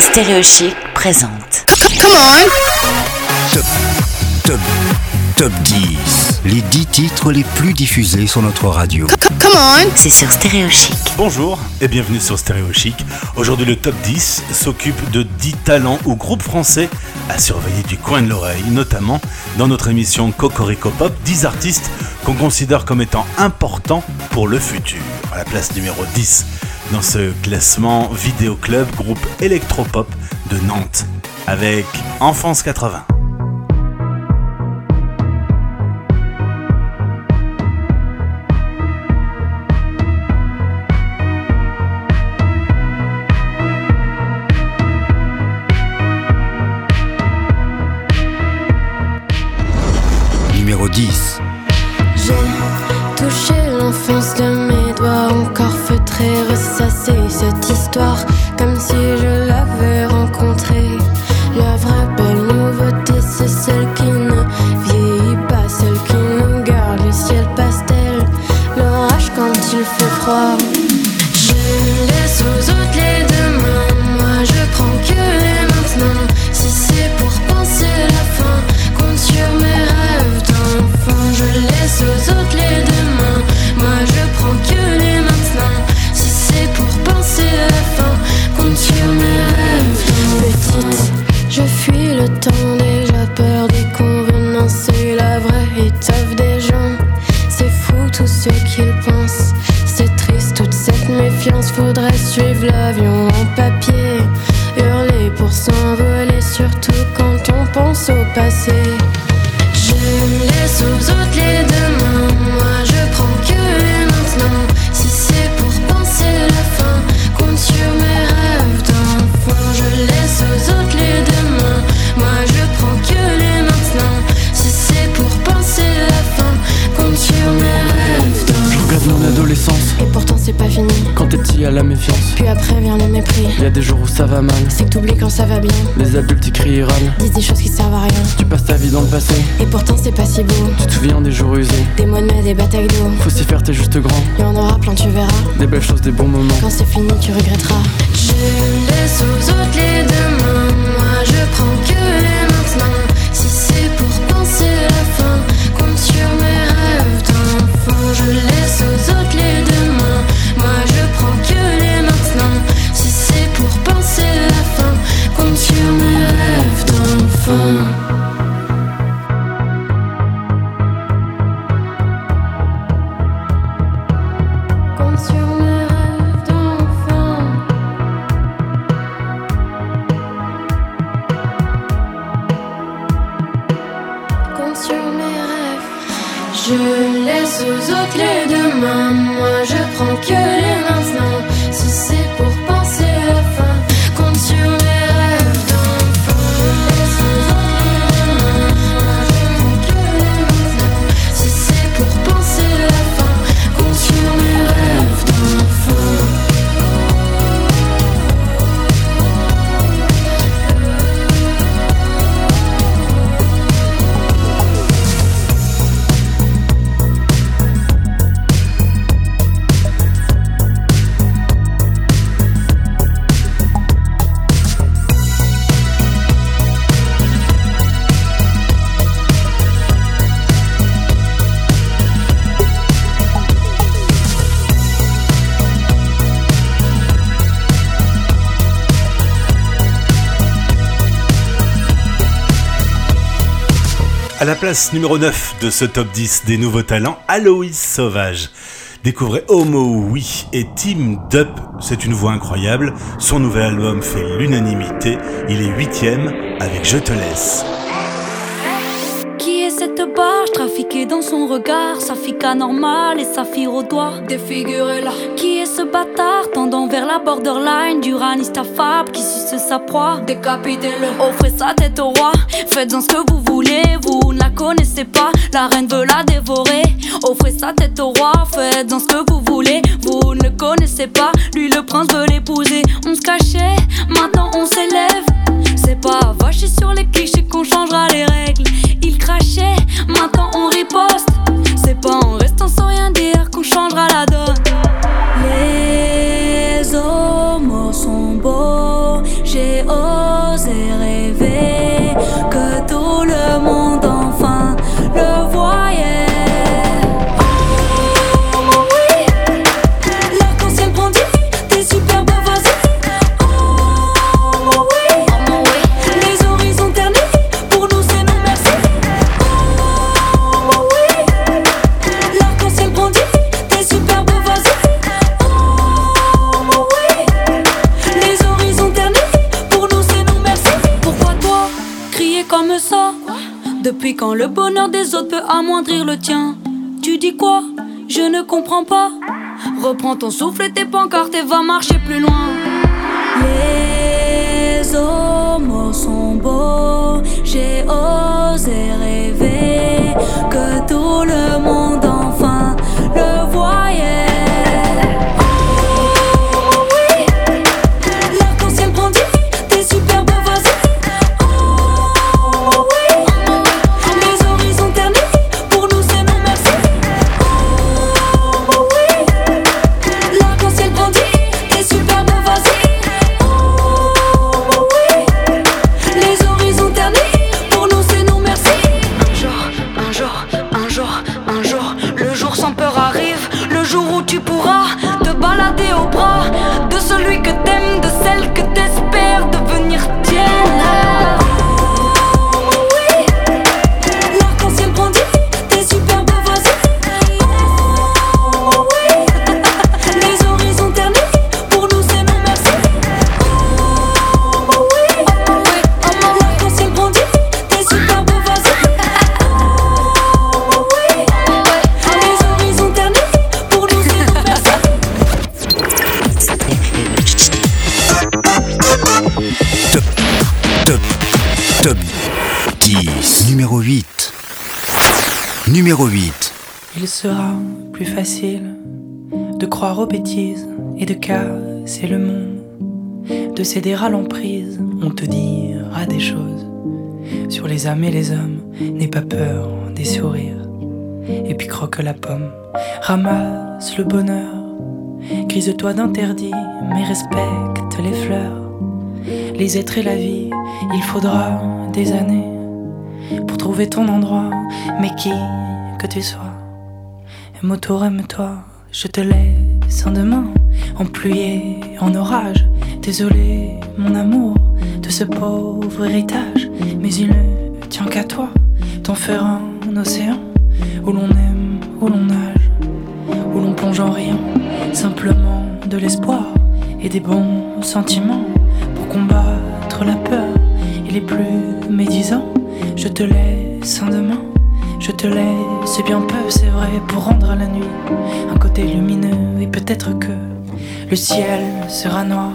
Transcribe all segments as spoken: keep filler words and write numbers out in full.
Stéréo Chic présente. Come on! Top, top, top dix. Les dix titres les plus diffusés sur notre radio. Come on! C'est sur Stéréo Chic. Bonjour et bienvenue sur Stéréo Chic. Aujourd'hui, le top dix s'occupe de dix talents ou groupes français à surveiller du coin de l'oreille, notamment dans notre émission Cocorico Pop, dix artistes qu'on considère comme étant importants pour le futur. À la place numéro dix dans ce classement Vidéo Club, groupe électropop de Nantes, avec Enfance quatre-vingts. Numéro dix. J'ai touché l'enfance de mes doigts, encore feutré, ressassé cette histoire, comme si je l'avais rencontrée. La vraie belle nouveauté, c'est celle qui ne vieillit pas, celle qui nous garde le ciel pastel, l'orage quand il fait froid. Je laisse aux autres les demain, moi je prends que les maintenant. Si c'est pour penser la fin, compte sur mes rêves d'enfant. Je laisse aux autres les demain, moi je prends que les maintenant. Si c'est pour penser la fin, compte sur mes rêves d'enfant. Petite, je fuis le temps, déjà peur des convenances et la vraie étoffe des gens. C'est fou tout ce qu'ils pensent, c'est triste toute cette méfiance. Faudrait suivre l'avion en papier, hurler pour s'envoler, surtout quand on pense au passé. Je laisse aux autres les demain, moi je prends que les maintenant. Si c'est pour penser la fin, compte sur mes rêves d'enfant. Je laisse aux autres les demain, moi je prends que les maintenant. Si c'est pour penser la fin, compte sur mes rêves d'enfant. Je regarde mon adolescence, et pourtant c'est pas fini. quand t'es petit y'a la méfiance, Puis après vient le mépris. y'a des jours où ça va mal. C'est que t'oublies quand ça va bien, Les adultes ils crient et râlent, disent des choses qui servent à rien. tu passes ta vie dans le passé, Et pourtant c'est pas si beau, tu te souviens des jours usés. des mois de mai, des batailles d'eau. Faut s'y faire, t'es juste grand, Y'en aura plein, tu verras. des belles choses, des bons moments. Quand c'est fini, tu regretteras. Je laisse aux autres les demain, moi je prends que les maintenant. Si c'est pour penser la fin, compte sur mes rêves d'enfant. Je laisse aux autres les demain, moi je prends que les maintenant. Si c'est pour penser la fin, compte sur mes rêves d'enfant. Compte sur mes rêves d'enfant. Compte sur mes rêves. Je laisse aux autres les demain, moi je prends que les maintenant. Si c'est pour penser la fin, compte sur mes rêves d'enfant. Je laisse aux autres les demain, moi je prends que les maintenant. Si c'est pour penser la fin, compte sur mes rêves d'enfant. À la place numéro neuf de ce top dix des nouveaux talents, Aloïs Sauvage. Découvrez Homo Oui et Team Dup, c'est une voix incroyable. Son nouvel album fait l'unanimité, il est huitième avec Je te laisse. Qui est cette barge trafiquée dans son regard, sa fille anormale et sa fille au doigt défigurée-la. Qui est ce bâtard tendant vers la borderline, d'uraniste affable qui suce sa proie, décapitez-le. Offrez sa tête au roi, faites-en ce que vous voulez, vous ne la connaissez pas, la reine veut la dévorer. Offrez sa tête au roi, faites-en ce que vous voulez, vous ne le connaissez pas, lui le prince veut l'épouser. On se cachait, maintenant on s'élève, c'est pas vacher sur les clichés qu'on changera les règles. Il crachait, maintenant on riposte, c'est pas en restant sans rien dire qu'on changera la donne. Les homos sont beaux, j'ai osé rêver que tout le monde enfin le voyait. Depuis quand le bonheur des autres peut amoindrir le tien? Tu dis quoi? Je ne comprends pas. Reprends ton souffle et tes pancartes et va marcher plus loin. Les homos sont beaux. J'ai osé rêver que tout le monde enfin le voyait. Tu pourras te balader au bras de celui que t'aimes, de celle que t'espères devenir tienne. Oh, oui. L'arc-en-ciel brandit tes superbes voisines. Oh, oui. Les horizons ternis, pour nous c'est non merci. Oh, oui. L'arc-en-ciel brandit tes superbes voisines. Oh, oui. Les horizons ternis. Top, top, top dix. Numéro huit. Numéro huit. Il sera plus facile de croire aux bêtises et de casser le monde, de céder à l'emprise, on te dira des choses sur les âmes et les hommes. N'aie pas peur des sourires, et puis croque la pomme, ramasse le bonheur, grise-toi d'interdit, mais respecte les fleurs. Les êtres et la vie, il faudra des années pour trouver ton endroit, mais qui que tu sois, aime autour, aime-toi, je te laisse en demain, en pluie et en orage. Désolé, mon amour, de ce pauvre héritage, mais il ne tient qu'à toi, t'en faire un océan où l'on aime, où l'on nage, où l'on plonge en riant, simplement de l'espoir et des bons sentiments pour combattre la peur et les plus médisants. Je te laisse un demain, je te laisse bien peu, c'est vrai, pour rendre à la nuit un côté lumineux. Et peut-être que le ciel sera noir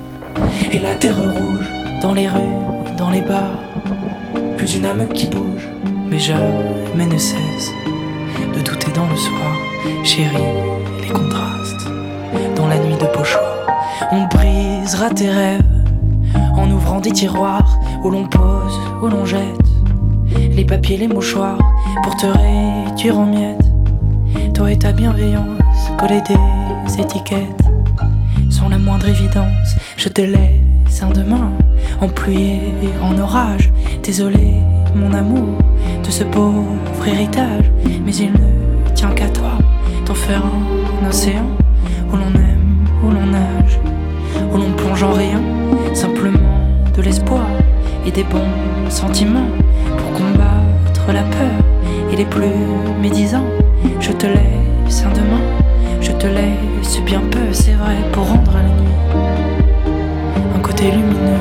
et la terre rouge, dans les rues, dans les bars, plus une âme qui bouge, mais jamais ne cesse de douter dans le soir. Chérie, les contrastes dans la nuit de beaux choix. On brisera tes rêves en ouvrant des tiroirs où l'on pose, où l'on jette les papiers, les mouchoirs pour te réduire en miettes. Toi et ta bienveillance, coller des étiquettes sans la moindre évidence. Je te laisse un demain en pluie et en orage. Désolé, mon amour, de ce pauvre héritage, mais il ne tient qu'à toi, t'en faire un océan où l'on aime, où l'on nage, où l'on plonge en rien, simplement de l'espoir et des bons sentiments pour combattre la peur et les plus médisants. Je te laisse un demain, je te laisse bien peu, c'est vrai, pour rendre à la nuit un côté lumineux.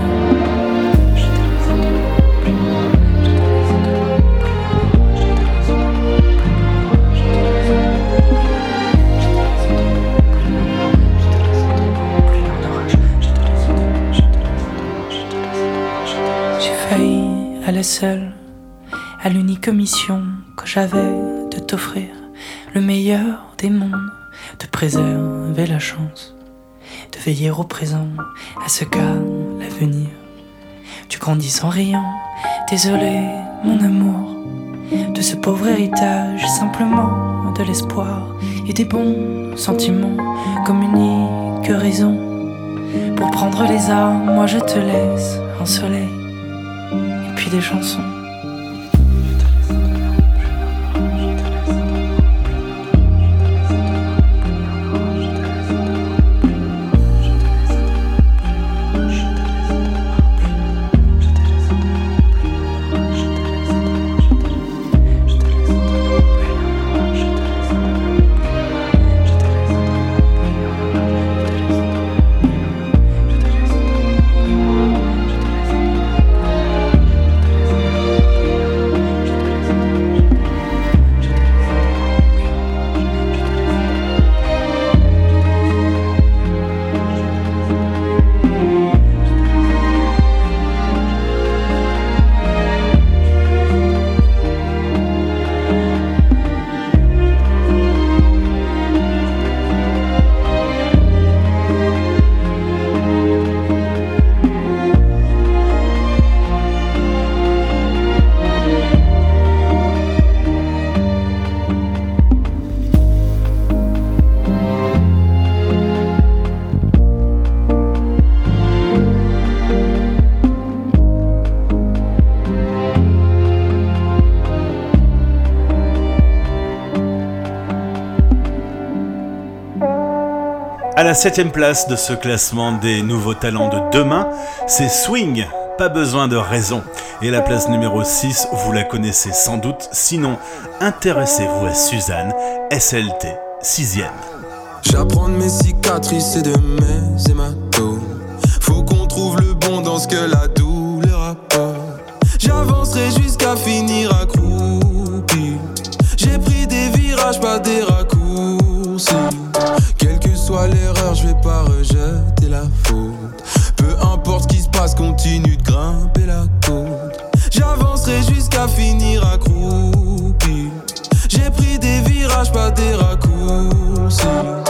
À la seule, à l'unique mission que j'avais de t'offrir le meilleur des mondes, de préserver la chance, de veiller au présent, à ce qu'à l'avenir tu grandis sans rien. Désolé, mon amour, de ce pauvre héritage, simplement de l'espoir et des bons sentiments comme unique raison Pour prendre les armes, moi je te laisse un soleil et puis des chansons. À la septième place de ce classement des nouveaux talents de demain, c'est Swing, pas besoin de raison. Et la place numéro six, vous la connaissez sans doute, sinon intéressez-vous à Suzanne, S L T, sixième. J'apprends de mes cicatrices et de mes hématomes. Faut qu'on trouve le bon dans ce que la douleur apporte. J'avancerai jusqu'à finir accroupi. J'ai pris des virages, pas des raccourcis. Quelle que soit l'erreur, je vais pas rejeter la faute. Peu importe ce qui se passe, continue de grimper la côte. J'avancerai jusqu'à finir accroupi. J'ai pris des virages, pas des raccourcis.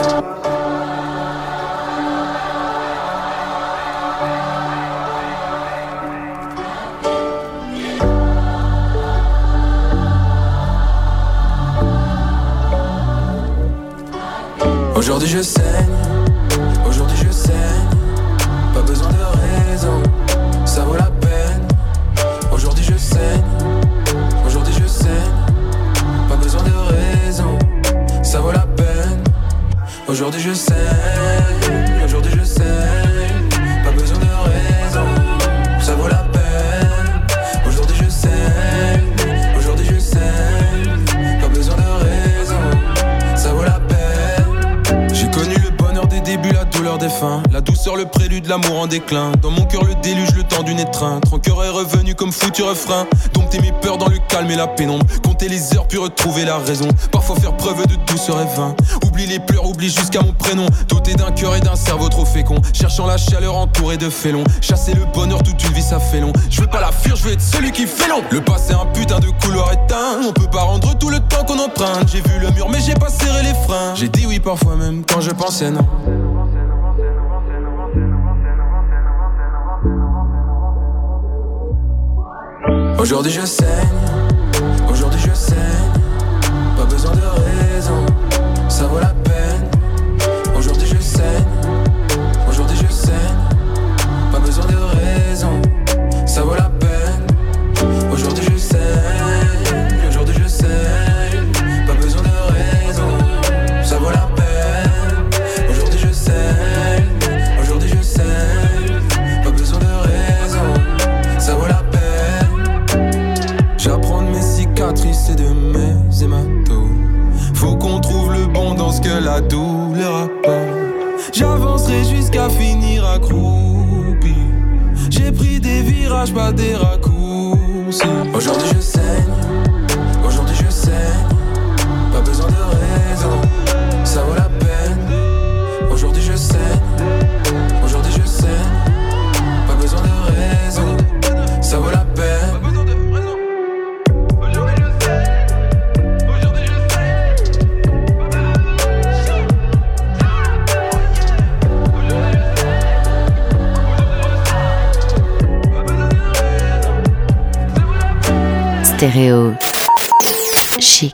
Aujourd'hui je saigne, aujourd'hui je saigne. Pas besoin de raison, ça vaut la peine. Aujourd'hui je saigne, aujourd'hui je saigne. Pas besoin de raison, ça vaut la peine. Aujourd'hui je saigne, aujourd'hui je saigne. Pas besoin de raison, ça vaut la peine. Aujourd'hui je saigne, aujourd'hui je saigne. Pas besoin de raison, ça vaut la peine. J'ai connu le bonheur des débuts, la douleur des fins, la douceur, le prélude, l'amour en déclin. Dans mon cœur le déluge, le temps d'une étreinte. Rancœur est revenu comme foutu refrain. Dompter mes peurs dans le calme et la pénombre. Compter les heures puis retrouver la raison. Parfois faire preuve de douceur et vain. Oublie les pleurs, oublie jusqu'à mon prénom. Doté d'un cœur et d'un cerveau trop fécond. Cherchant la chaleur entourée de félons. Chasser le bonheur toute une vie ça fait long. Je veux pas la fuir, je veux être celui qui fait long. Le passé un putain de couloir éteint. On peut pas rendre tout le temps qu'on emprunte. J'ai vu le mur mais j'ai pas serré les freins. J'ai dit oui parfois même quand je pensais non. Aujourd'hui je saigne, aujourd'hui je saigne. Pas besoin de raison, ça vaut la peine. Aujourd'hui je saigne, aujourd'hui je saigne. Pas besoin de raison, ça vaut la peine. Aujourd'hui je saigne, aujourd'hui je saigne. Pas besoin de raison, ça vaut la peine. Aujourd'hui je saigne, aujourd'hui je saigne. Pas besoin de raison, ça vaut la peine. J'apprends de mes cicatrices et de mes hématomes. Faut qu'on trouve le bon dans ce que la douleur apporte. J'avancerai jusqu'à finir accroupi. J'ai pris des virages, pas des raccourcis. Aujourd'hui je saigne, aujourd'hui je saigne. Pas besoin de raison, ça vaut la peine. Aujourd'hui je saigne, aujourd'hui je saigne. Pas besoin de raison, ça vaut la peine. Stéréo chic.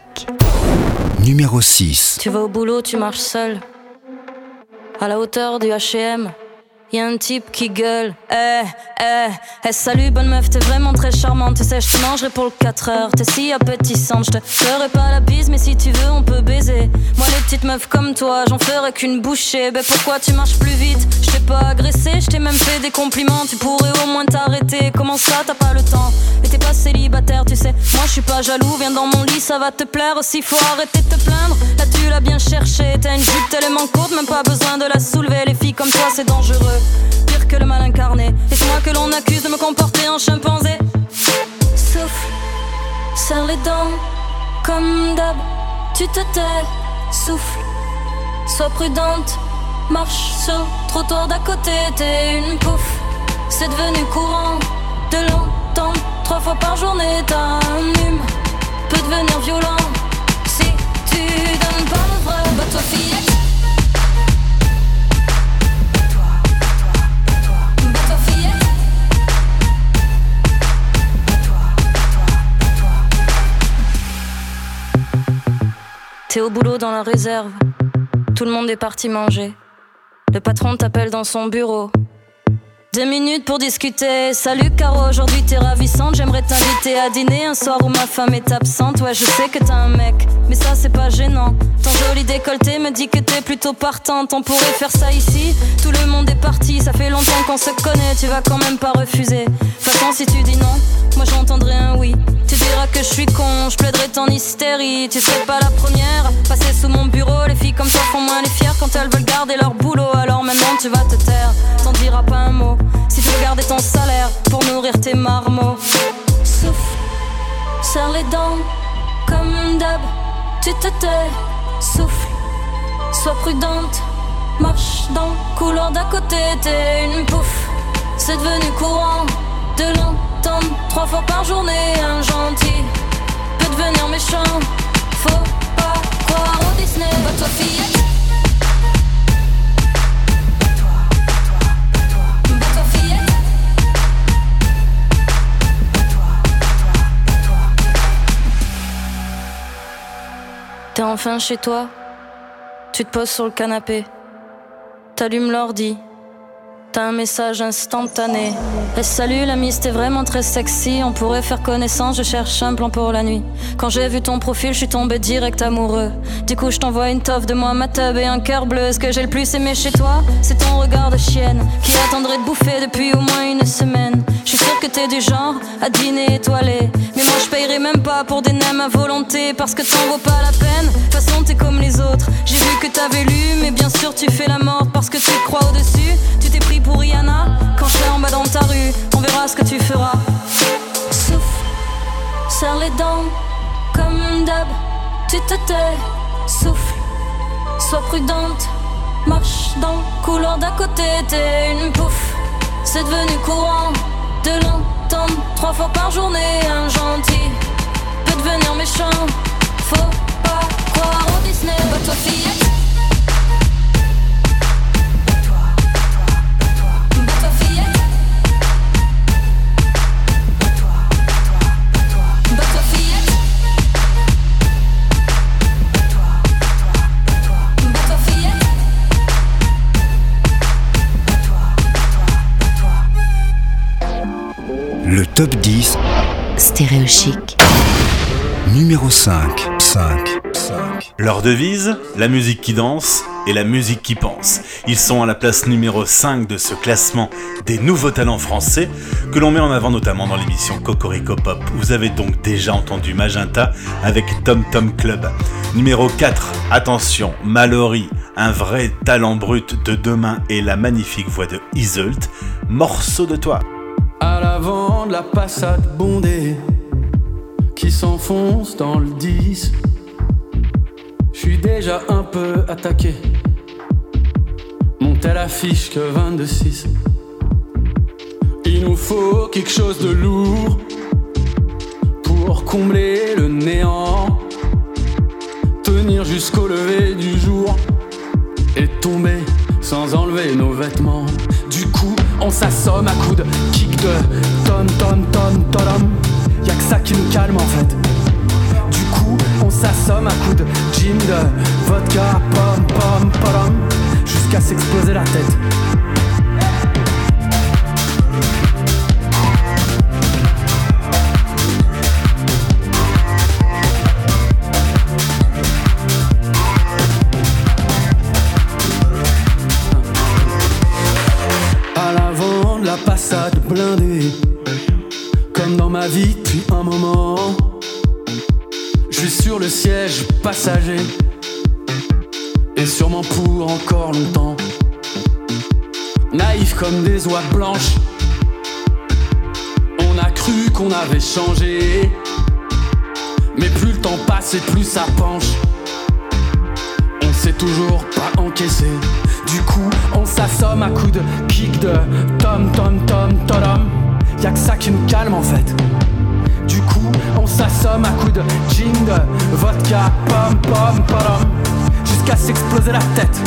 Numéro six. Tu vas au boulot, tu marches seul. À la hauteur du H et M. Y'a un type qui gueule, eh, eh, eh, salut bonne meuf, t'es vraiment très charmante. Tu sais, je te mangerai pour le quatre heures, t'es si appétissante. Je te ferai pas la bise, mais si tu veux, on peut baiser. Moi, les petites meufs comme toi, j'en ferai qu'une bouchée. Ben pourquoi tu marches plus vite? Je t'ai pas agressé, je t'ai même fait des compliments. Tu pourrais au moins t'arrêter, comment ça t'as pas le temps? Et t'es pas célibataire, tu sais, moi je suis pas jaloux. Viens dans mon lit, ça va te plaire aussi, faut arrêter de te plaindre. Là tu l'as bien cherché, t'as une jupe tellement courte, même pas besoin de la soulever. Les filles comme toi c'est dangereux, pire que le mal incarné. Et c'est moi que l'on accuse de me comporter en chimpanzé. Souffle, serre les dents, comme d'hab, tu te tais. Souffle, sois prudente, marche sur le trottoir d'à côté. T'es une pouffe, c'est devenu courant de l'entendre trois fois par journée. T'as un hume, peut devenir violent si tu donnes pas le vrai. Bah toi fillette, t'es au boulot dans la réserve, tout le monde est parti manger. Le patron t'appelle dans son bureau. Deux minutes pour discuter. Salut Caro, aujourd'hui t'es ravissante. J'aimerais t'inviter à dîner un soir où ma femme est absente. Ouais, je sais que t'as un mec, mais ça c'est pas gênant. Ton joli décolleté me dit que t'es plutôt partante. On pourrait faire ça ici, tout le monde est parti. Ça fait longtemps qu'on se connaît, tu vas quand même pas refuser. De toute façon si tu dis non, moi j'entendrai un oui. Tu diras que je suis con, je plaiderai ton hystérie. Tu serais pas la première à passer sous mon bureau. Les filles comme toi font moins les fières quand elles veulent garder leur boulot. Alors maintenant tu vas te taire, t'en diras pas un mot. Si tu veux garder ton salaire pour nourrir tes marmots. Souffle, serre les dents, comme d'hab, tu te tais. Souffle, sois prudente, marche dans le couloir d'à côté. T'es une pouffe, c'est devenu courant de l'entendre trois fois par journée. Un gentil peut devenir méchant, faut pas croire au Disney. Bah toi fillette, t'es enfin chez toi, tu te poses sur le canapé, t'allumes l'ordi, t'as un message instantané. Eh salut l'ami, c'était vraiment très sexy, on pourrait faire connaissance, je cherche un plan pour la nuit. Quand j'ai vu ton profil, je suis tombé direct amoureux. Du coup je t'envoie une toffe de moi, ma tub et un cœur bleu. Ce que j'ai le plus aimé chez toi, c'est ton regard de chienne qui attendrait de bouffer depuis au moins une semaine. Je suis sûre que t'es du genre à dîner étoilé, mais moi je payerai même pas pour des nems à volonté, parce que t'en vaut pas la peine. De toute façon t'es comme les autres, j'ai vu que t'avais lu, mais bien sûr tu fais la morte parce que tu te crois au-dessus. Tu t'es pris pour Rihanna, quand je serai en bas dans ta rue, on verra ce que tu feras. Souffle, serre les dents, comme d'hab, tu te tais. Souffle, sois prudente, marche dans le couloir d'à côté. T'es une pouffe, c'est devenu courant de l'entendre trois fois par journée. Un gentil peut devenir méchant, faut pas croire au Disney. Bah toi fillette, Le top dix Stéréo Chic. Numéro cinq. cinq. cinq. Leur devise, la musique qui danse et la musique qui pense. Ils sont à la place numéro cinq de ce classement des nouveaux talents français que l'on met en avant notamment dans l'émission Cocorico Pop. Vous avez donc déjà entendu Magenta avec Tom Tom Club. Numéro quatre, attention, Mallory, un vrai talent brut de demain et la magnifique voix de Iseult, Morceau de toi. À l'avant de la Passat bondée qui s'enfonce dans le dix, j'suis déjà un peu attaqué. Mon tel affiche que vingt-deux six. Il nous faut quelque chose de lourd pour combler le néant, tenir jusqu'au lever du jour et tomber sans enlever nos vêtements. Du coup, on s'assomme à coups de kick de tom tom tom tom. Y'a que ça qui nous calme en fait. Du coup, on s'assomme à coups de gin, de vodka, pom pom pom, jusqu'à s'exploser la tête. passade blindée. Comme dans ma vie depuis un moment. Je suis sur le siège passager. Et sûrement pour encore longtemps. Naïf comme des oies blanches. On a cru qu'on avait changé. Mais plus le temps passe et plus ça penche. On sait toujours pas encaisser. Du coup on s'assomme à coups de kick de tom tom tom tom. Y'a que ça qui nous calme en fait. Du coup on s'assomme à coups de gin de vodka pom pom pom. Jusqu'à s'exploser la tête.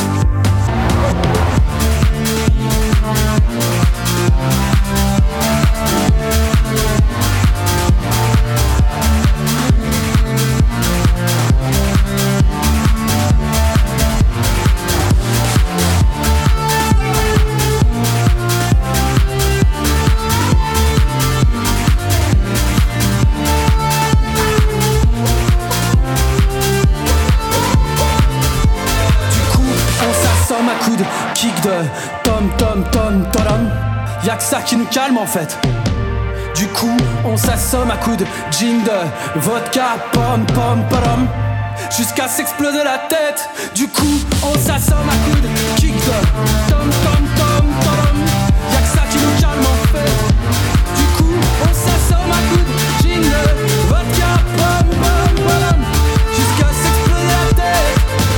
Kick de tom tom tom tom. Y'a que ça qui nous calme en fait. Du coup on s'assomme à coups de gin de vodka pom pom pom. Jusqu'à s'exploser la tête. Du coup on s'assomme à coups de kick de tom tom tom tom. Y'a que ça qui nous calme en fait. Du coup on s'assomme à coups de gin de vodka pom pom pom. Jusqu'à s'exploser la tête.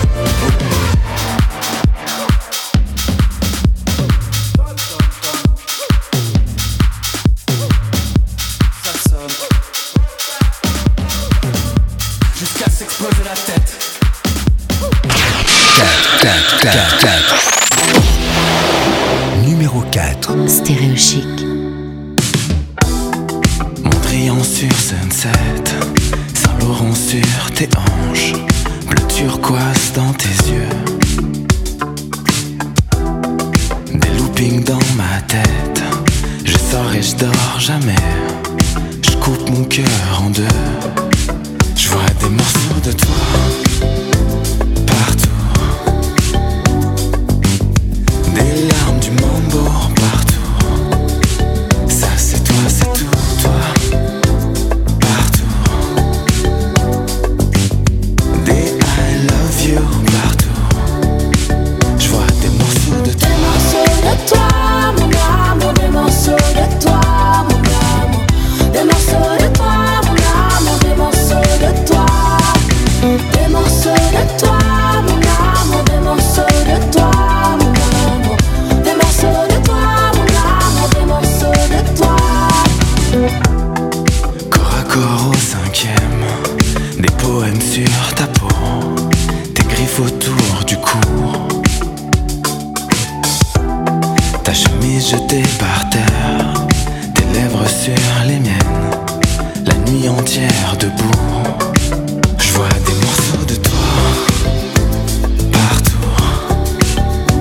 S'exploser la tête. quatre, quatre, quatre. Numéro quatre. Stéréo Chic. Mondrian sur Sunset, Saint-Laurent sur tes hanches, bleu turquoise dans tes yeux, des loopings dans ma tête. Je sors et je dors jamais, je coupe mon cœur en deux. Je vois des morceaux de toi partout, des larmes du mambo partout. Ça c'est toi, c'est tout toi partout. Des I love you partout. Je vois des morceaux de toi. Des morceaux de toi, mon amour. Des morceaux de toi, mon amour. Des morceaux de toi, mon amour. Des morceaux de toi. Des morceaux de toi, mon amour. Des morceaux de toi, mon amour. Des morceaux de toi, mon amour. Des morceaux de toi. Corps à corps au cinquième, des poèmes sur ta peau, tes griffes autour du cou, ta chemise jetée par terre, tes lèvres sur les miennes, la nuit entière debout. Je vois des morceaux de toi partout,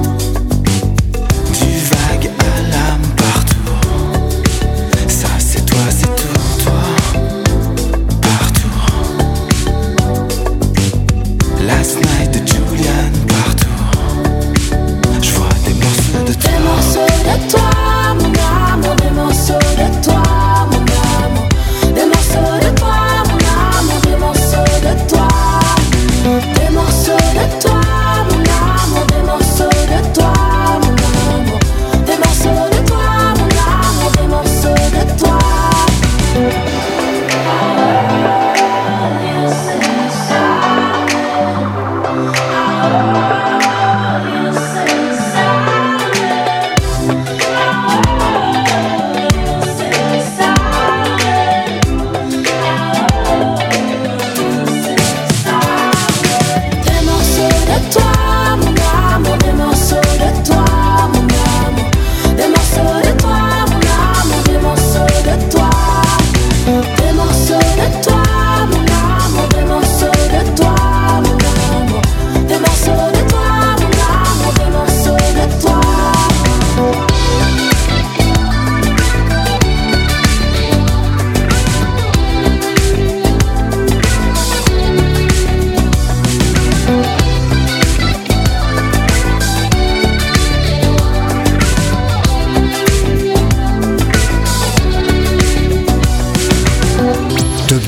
du vague à l'âme partout. Ça c'est toi, c'est tout toi partout. Last night de Julian partout. Je vois des morceaux de toi. Des morceaux de toi, mon amour. Des morceaux de toi, mon amour. Des morceaux de toi, mon amour. Des morceaux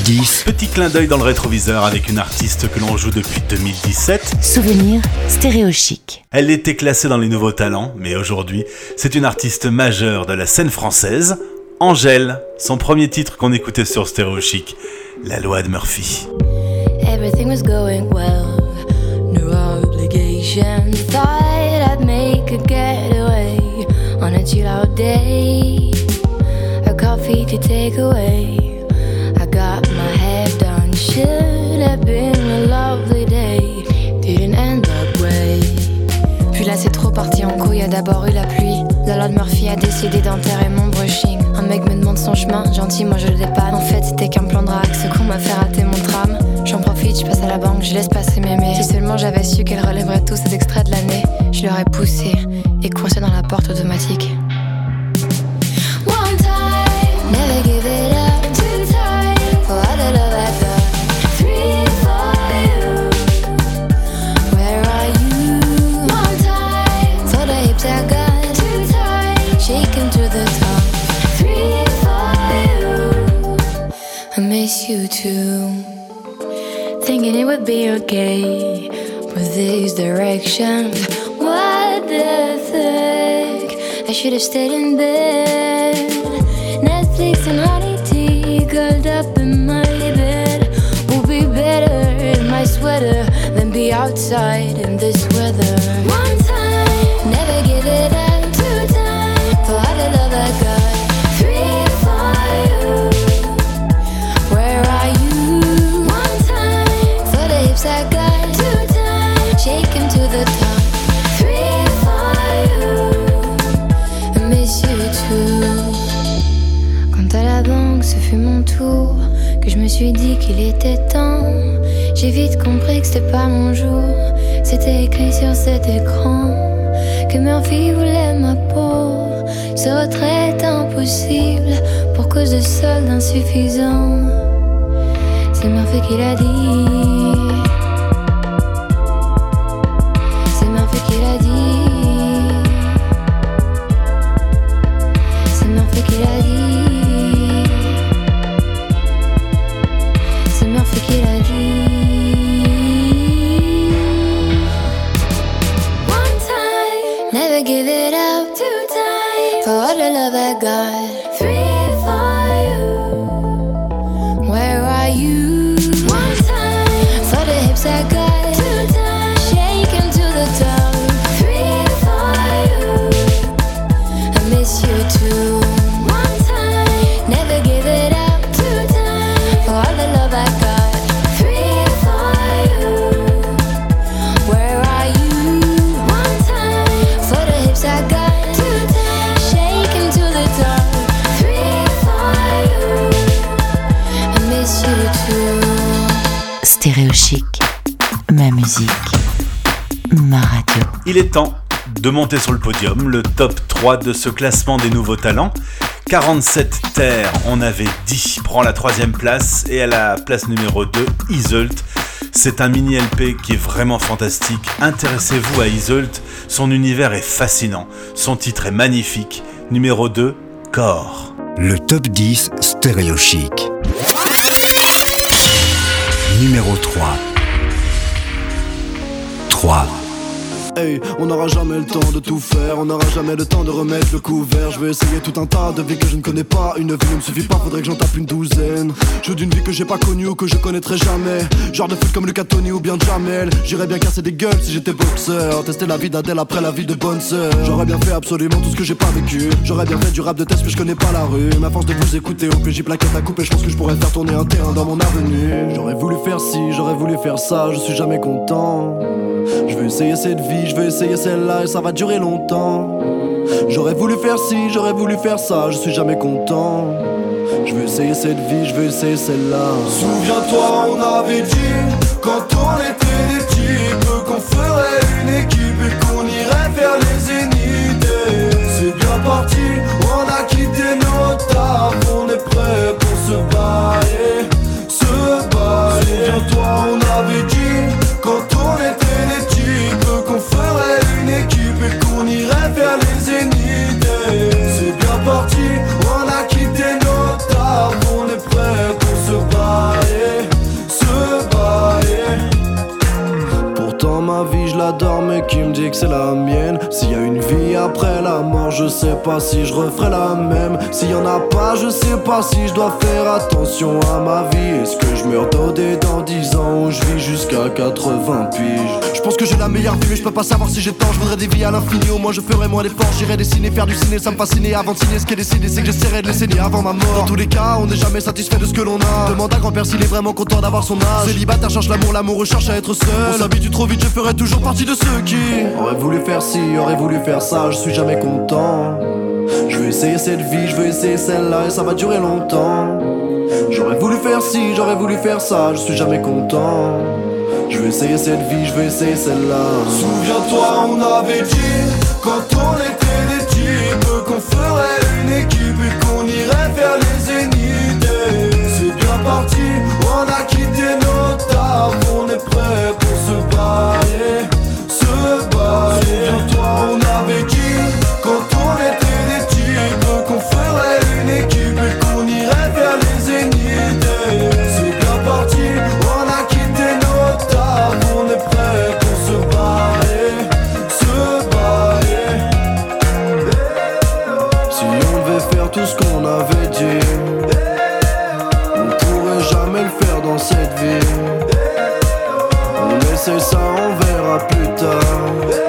dix. Petit clin d'œil dans le rétroviseur avec une artiste que l'on joue depuis deux mille dix-sept. Souvenir Stéréo Chic. Elle était classée dans les nouveaux talents, mais aujourd'hui, c'est une artiste majeure de la scène française. Angèle, son premier titre qu'on écoutait sur Stéréo Chic, La Loi de Murphy. Everything was going well, no obligation. Thought I'd make a getaway on a chill out day. A coffee to take away. I got my hair done, should have been a lovely day. Didn't end that way. Puis là c'est trop parti en couille, y a d'abord eu la pluie. La loi de Murphy a décidé d'enterrer mon brushing. Un mec me demande son chemin, gentil moi je le dépanne. En fait c'était qu'un plan de drague, ce qu'on m'a fait rater mon tram. J'en profite, je passe à la banque, je laisse passer mes mails. Si seulement j'avais su qu'elle relèverait tous ces extraits de l'année, je l'aurais poussé et coincé dans la porte automatique. One time, never give it up. Two times, for all the love I got. Three for you, where are you? One time, for the hips I got. Two times, shaking to the top. Three for you, I miss you too. Thinking it would be okay with these directions. What the fuck? I should have stayed in bed. Netflix and honey tea curled up in my bed. Would be better in my sweater than be outside in this weather. One time, never give it up. Two times, for all the love I got. Three for you, where are you? I got two times, shaking to the top. Three for you, I miss you too. Quand à la banque ce fut mon tour, que je me suis dit qu'il était temps, j'ai vite compris que c'était pas mon jour. C'était écrit sur cet écran que Murphy voulait ma peau. Ce retrait est impossible pour cause de soldes insuffisants. C'est Murphy qui l'a dit. Give it up two times for all the love I got. Three for you, where are you? One time for the hips I got. Two times, shaking to the top. Three for you, I miss you too. One time, never give it up. Two times for all the love I got. Three for you, where are you? One time for the hips I got. Two times, shaking to the top. Three for you, I miss you too. Stéréo Chic, ma musique, ma radio. Il est temps de monter sur le podium, le top trois de ce classement des nouveaux talents. quarante-sept terres, on avait dix, prend la troisième place, et à la place numéro deux, Iseult. C'est un mini L P qui est vraiment fantastique. Intéressez-vous à Iseult, son univers est fascinant, son titre est magnifique. Numéro deux, Corps. Le top dix Stéréo Chic. Numéro trois. trois. Hey, on n'aura jamais le temps de tout faire, on n'aura jamais le temps de remettre le couvert. Je vais essayer tout un tas de vies que je ne connais pas. Une vie ne me suffit pas, faudrait que j'en tape une douzaine. Je veux d'une vie que j'ai pas connue ou que je connaîtrai jamais. Genre de foot comme Lucas Tony ou bien Jamel. J'irais bien casser des gueules si j'étais boxeur. Tester la vie d'Adèle après la vie de bonne sœur. J'aurais bien fait absolument tout ce que j'ai pas vécu. J'aurais bien fait du rap de test mais je connais pas la rue. Ma force de vous écouter au P J plaquette à couper. Je pense que je pourrais faire tourner un terrain dans mon avenue. J'aurais voulu faire ci, j'aurais voulu faire ça. Je suis jamais content. Je veux essayer cette vie, je veux essayer celle-là et ça va durer longtemps. J'aurais voulu faire ci, j'aurais voulu faire ça, je suis jamais content. Je veux essayer cette vie, je veux essayer celle-là. Souviens-toi, on avait dit, quand on était des types, qu'on ferait une équipe et qu'on irait vers les zéniths. C'est bien parti, on a quitté nos tables, on est prêt pour se bailler, se bailler. Souviens-toi, on avait dit, quand on était des types, qu'on ferait une équipe et qu'on irait vers les zéniths. C'est bien parti, on a quitté nos tables, on est prêt pour se battre. qui me dit que c'est la mienne. S'il y a une vie après la mort, je sais pas si je referai la même. S'il y en a pas, je sais pas si je dois faire attention à ma vie. Est-ce que je meurs dodé dans dix ans ou je vis jusqu'à quatre-vingts piges? Je pense que j'ai la meilleure vie mais je peux pas savoir si j'ai tort. Je voudrais des vies à l'infini, au moins je ferai moins d'efforts. J'irai dessiner, faire du ciné, ça me fascinait. Avant de signer, ce qui est décidé c'est que j'essaierai de les saigner avant ma mort. Dans tous les cas, on n'est jamais satisfait de ce que l'on a. Demande à grand-père s'il est vraiment content d'avoir son âge. Célibataire cherche l'amour, l'amour cherche à être seul. On s'habitue trop vite, je ferai toujours partie de ceux qui aurait voulu faire ci, aurait voulu faire ça. Je suis jamais content. Je veux essayer cette vie, je veux essayer celle-là et ça va durer longtemps. J'aurais voulu faire ci, j'aurais voulu faire ça. Je suis jamais content. Je veux essayer cette vie, je veux essayer celle-là. Souviens-toi, on avait dit, quand on était des types, qu'on ferait une équipe et qu'on irait vers les zéniths. C'est bien parti, on a quitté nos tables, on est prêt pour se barrer, se barrer. Souviens-toi, on avait dit, quand on était des types, qu'on ferait une équipe et qu'on irait vers les zéniths. C'est bien parti, on a quitté nos tables, on est prêt pour se barrer, se barrer. Si on devait faire tout ce qu'on avait dit, on pourrait jamais le faire dans cette vie. On essaie ça, on verra plus tard.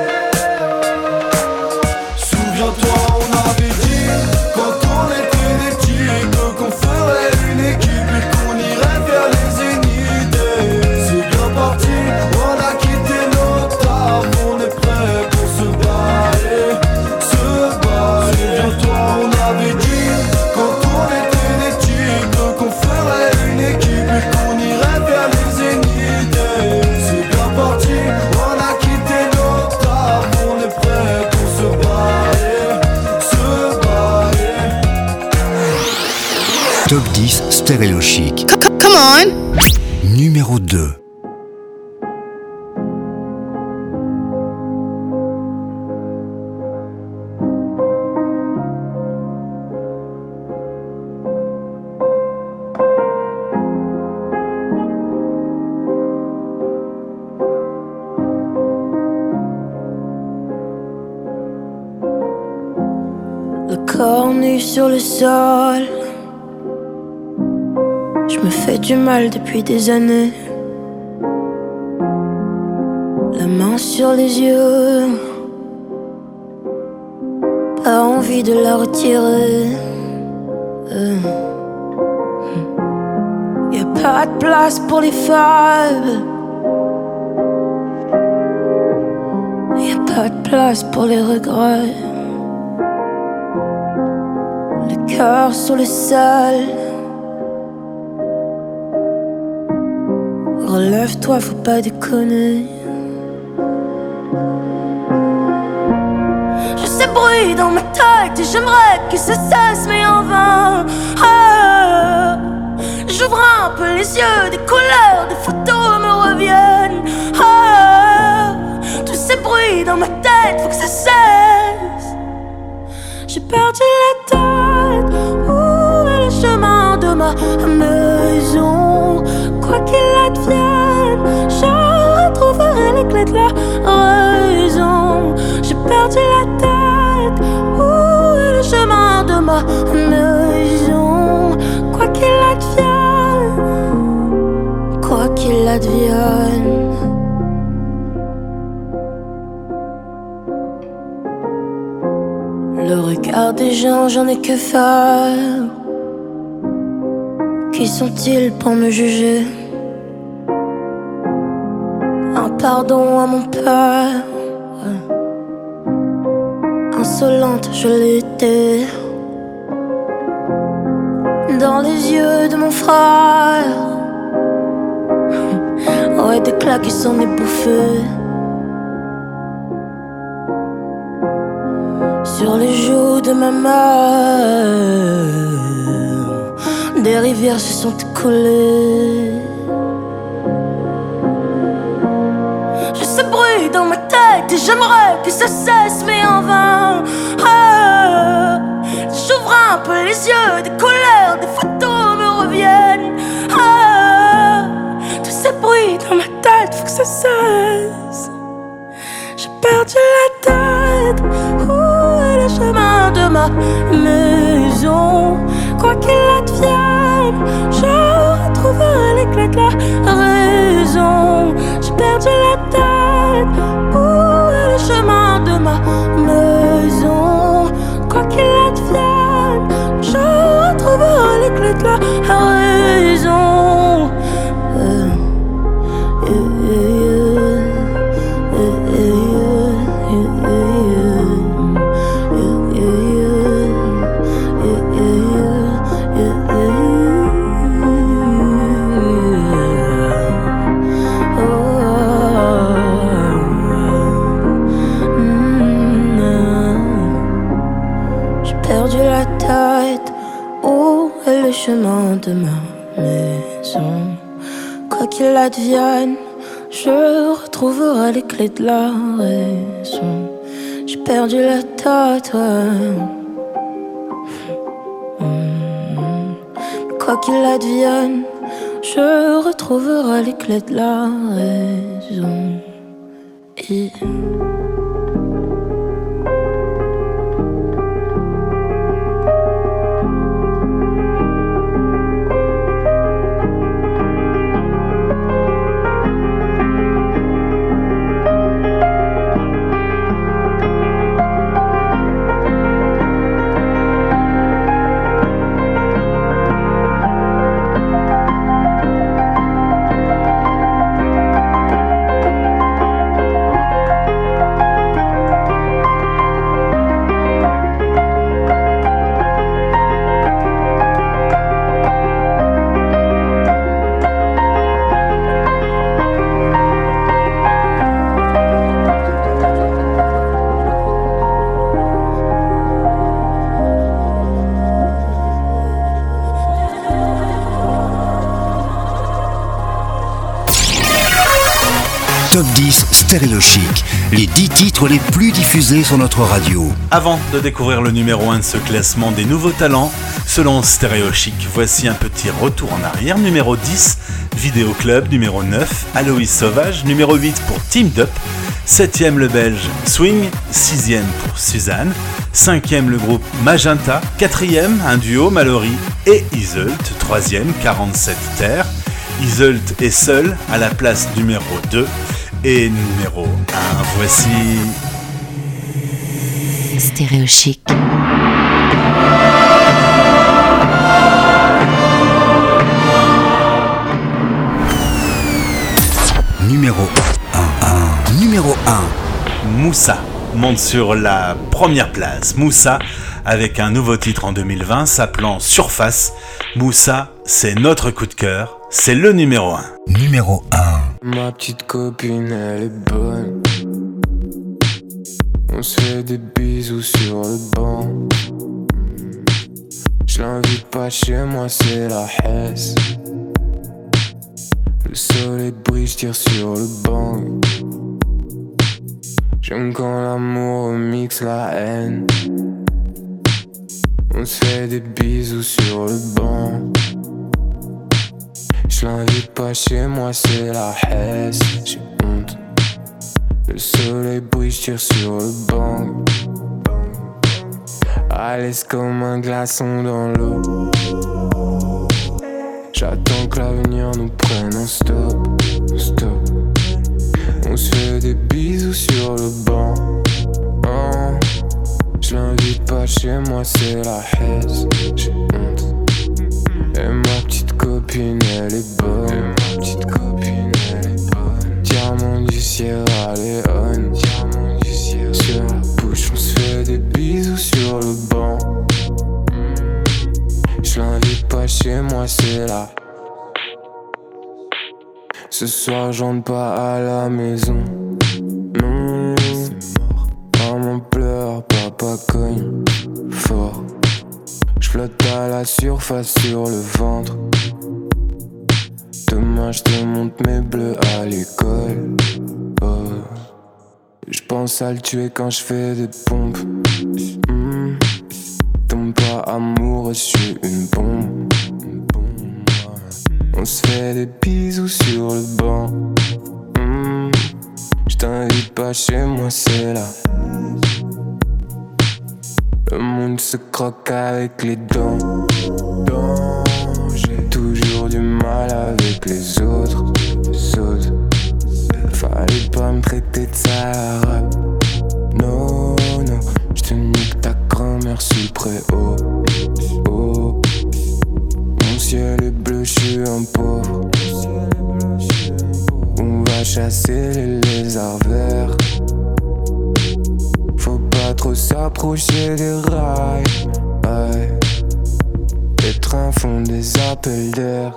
Souviens-toi, on avait dit, quand on était des types, qu'on ferait une équipe et qu'on irait vers les zéniths. C'est bien parti, on a quitté nos tables, on est prêt pour se barrer, se barrer. Souviens-toi, on avait dit, quand on était des types, qu'on ferait une équipe et qu'on irait vers les zéniths. C'est bien parti, on a quitté nos tables, on est prêt pour se barrer, se barrer. Top dix Stéréo Chic. C- Come on. Numéro deux. Le corps nu sur le sol, je me fais du mal depuis des années. La main sur les yeux, pas envie de la retirer. Euh. Y a pas de place pour les fables, y a pas de place pour les regrets. Le cœur sur le sol, relève-toi, faut pas déconner. Je sais bruit dans ma tête et j'aimerais que ça cesse mais en vain. Ah, j'ouvre un peu les yeux, des couleurs, des photos me reviennent. Ah, tous ces bruits dans ma tête, faut que ça cesse. J'ai perdu la tête, où est le chemin de ma maison? Quoi qu'il advienne, je retrouverai les clés de la raison. J'ai perdu la tête, où est le chemin de ma maison? Quoi qu'il advienne, quoi qu'il advienne. Le regard des gens, j'en ai que faire. Qui sont-ils pour me juger? Un pardon à mon père. Insolente, je l'étais. Dans les yeux de mon frère. Ouais, des claques qui s'en est bouffé. Sur les joues de ma mère, des rivières se sont écoulées. Je sais bruit dans ma tête et j'aimerais que ça cesse mais en vain. Ah, j'ouvre un peu les yeux, des couleurs, des photos me reviennent. Ah, tous ces bruits dans ma tête, faut que ça cesse. J'ai perdu la tête. Où est le chemin de ma maison? Quoi qu'il advienne, je retrouverai les clés de la raison. J'ai perdu la tête. Où est le chemin de ma maison? Quoi qu'il advienne, je retrouverai les clés de la raison. euh, euh, euh, euh, euh, chemin de ma maison. Quoi qu'il advienne, je retrouverai les clés de la raison. J'ai perdu la tête, ouais. mmh. Quoi qu'il advienne, je retrouverai les clés de la raison. Et... Top dix Stéréo Chic, les dix titres les plus diffusés sur notre radio. Avant de découvrir le numéro un de ce classement des nouveaux talents, selon Stéréo Chic, voici un petit retour en arrière. Numéro dix, Vidéo Club. Numéro neuf, Aloïs Sauvage. Numéro huit pour Teamed Up. septième, le Belge Swing. sixième pour Suzanne. cinquième, le groupe Magenta. quatrième, un duo, Mallory et Iseult. troisième, quarante-sept Terre. Iseult est seul à la place numéro deux. Et numéro un, voici... Stéréo Chic. Numéro un. Numéro un. Moussa monte sur la première place. Moussa avec un nouveau titre en deux mille vingt s'appelant Surface. Moussa, c'est notre coup de cœur. C'est le numéro un. Numéro un. Ma petite copine, elle est bonne. On se fait des bisous sur le banc. Je l'invite pas chez moi, c'est la Hesse. Le soleil brille, je tire sur le banc. J'aime quand l'amour mixe la haine. On se fait des bisous sur le banc. Je l'invite pas chez moi, c'est la Hesse. J'ai honte. Le soleil brille, je tire sur le banc. À l'aise comme un glaçon dans l'eau. J'attends que l'avenir nous prenne en stop, stop. On se fait des bisous sur le banc. Oh. Je l'invite pas chez moi, c'est la Hesse. J'ai honte. Et ma petite copine, elle est bonne. Et ma petite copine, elle est bonne. Diamant du Sierra Leone. Diamant du Sierra. Sur la bouche, on se fait des bisous sur le banc. Je l'invite pas chez moi, c'est là. Ce soir, j'entre pas à la maison. Non, c'est mort. Maman pleure, papa cogne fort. J'flotte à la surface sur le ventre. Demain j'te montre mes bleus à l'école. Oh. J'pense à le tuer quand j'fais des pompes. mmh. Tombe pas amoureux, j'suis une bombe. une bombe. On se fait des bisous sur le banc. mmh. J'te t'invite pas chez moi, c'est là. Le monde se croque avec les dents. J'ai toujours du mal avec les autres. Les autres. Fallait pas me traiter de sale. Non, non, j'te nique ta grand-mère sous le préau. Oh, mon ciel est bleu, j'suis un pauvre. On va chasser les lézards verts. Faut pas trop s'approcher des rails. Ouais. Les trains font des appels d'air.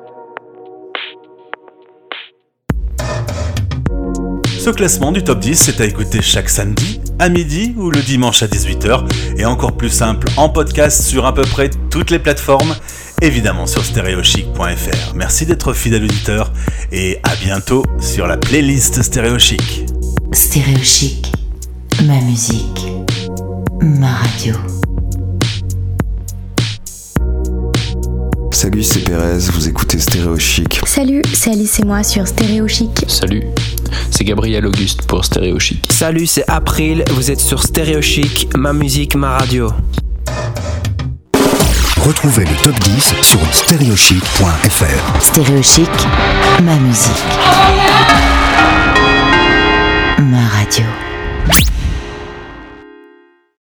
Ce classement du top dix est à écouter chaque samedi, à midi ou le dimanche à dix-huit heures, et encore plus simple en podcast sur à peu près toutes les plateformes, évidemment sur stéréochic point f r. Merci d'être fidèle auditeur et à bientôt sur la playlist Stéréochic. Stéréochic, ma musique, ma radio. Salut, c'est Pérez, vous écoutez Stéréochic. Salut, c'est Alice et moi sur Stéréochic. Salut, c'est Gabriel Auguste pour Stéréochic. Salut, c'est April, vous êtes sur Stéréochic, ma musique, ma radio. Retrouvez le top dix sur stéréochic point f r. Stéréochic, ma musique, ma radio.